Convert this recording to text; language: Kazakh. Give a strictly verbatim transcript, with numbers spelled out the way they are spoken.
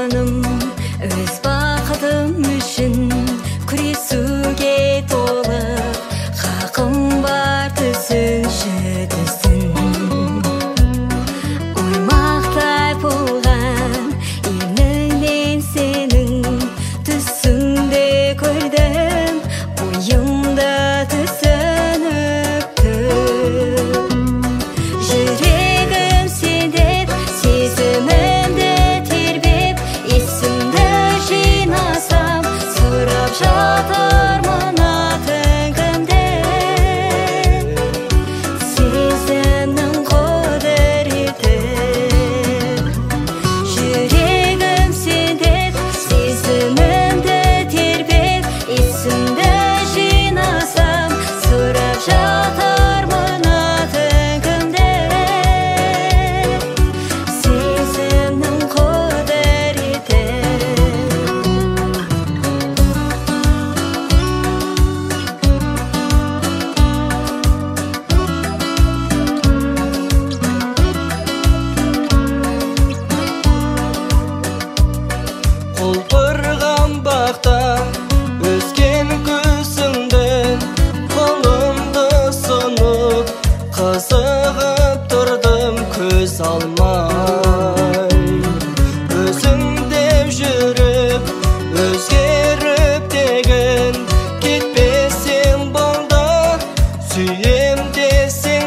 жаным, өз бақытым үшін күресуге толы, хақым бар түсінші түсін. Оймақтай болған еліңнен сенің түсіңді көрдім, ойымда түсінікті. Жүрегім сендеп, сезімімді тербеп, есімді жинасам, сұрап жатармын атыңды. Сезімнің құдіреті. Жүрегім сендеп, сезімімді тербеп, есімді жинасам, сұрап жатармын атыңды. Сезімнің құдіреті. Құлпырған бақта өскен күзіңді, қолымды ұсынып қызығып тұрдым көз алмай. Өзің деп жүріп өзгеріп деген, кетпесең болды, сүйем десең